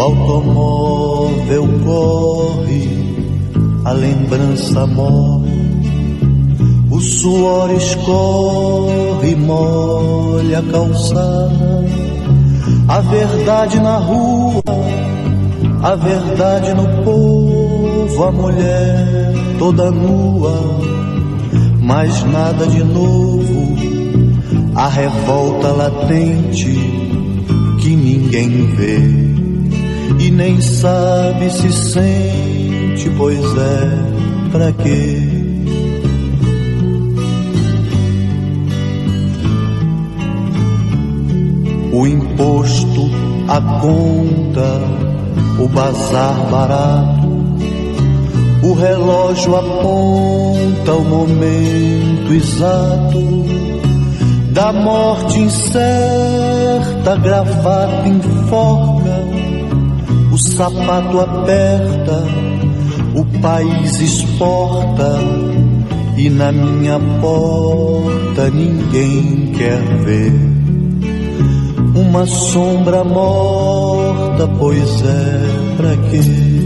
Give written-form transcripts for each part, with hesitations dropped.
automóvel corre, a lembrança morre, o suor escorre, molha a calçada, a verdade na rua, a verdade no povo, a mulher toda nua, mas nada de novo, a revolta latente que ninguém vê e nem sabe se sente, pois é, pra quê? O imposto, a conta, o bazar barato, o relógio aponta o momento exato da morte incerta, a gravata enforca, o sapato aperta, o país exporta e na minha porta ninguém quer ver uma sombra morta, pois é, pra quê?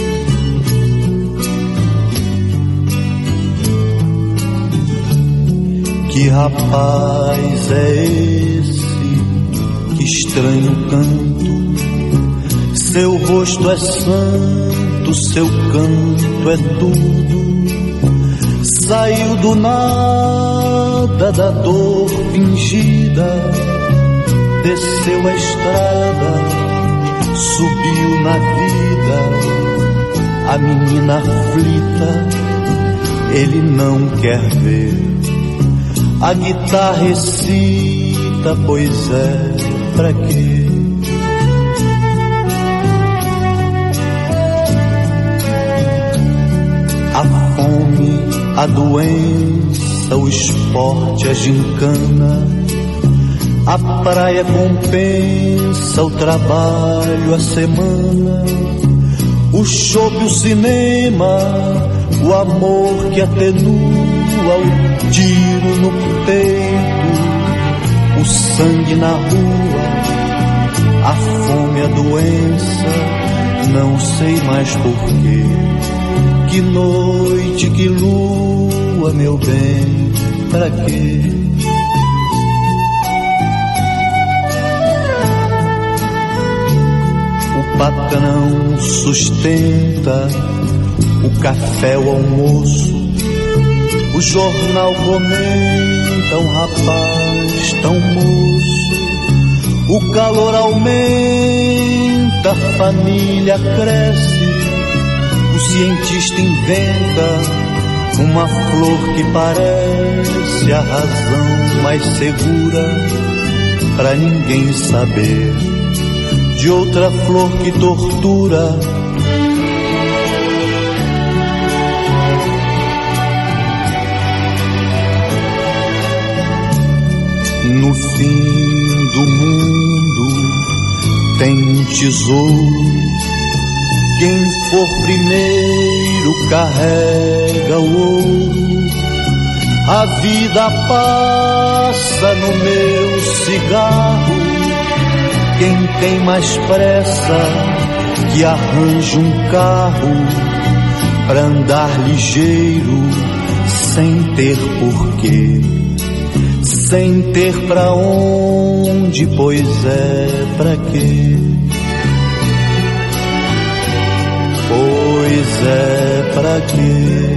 Que rapaz é esse? Que estranho canto. Seu rosto é santo, seu canto é tudo. Saiu do nada, da dor fingida, desceu a estrada, subiu na vida. A menina aflita, ele não quer ver. A guitarra recita, pois é, pra quê? A fome, a doença, o esporte, a gincana, a praia compensa, o trabalho, a semana, o chope, o cinema, o amor que atenua, o tiro no peito, o sangue na rua, a fome, a doença, não sei mais porquê. Que noite, que lua, meu bem, pra quê? O patrão sustenta o café, o almoço, o jornal comenta um rapaz tão moço. O calor aumenta, a família cresce, o cientista inventa uma flor que parece a razão mais segura pra ninguém saber de outra flor que tortura. No fim do mundo tem um tesouro, quem for primeiro carrega o ouro. A vida passa no meu cigarro, quem tem mais pressa que arranje um carro pra andar ligeiro, sem ter porquê, sem ter pra onde, pois é, pra quê? Pois é, pra quê?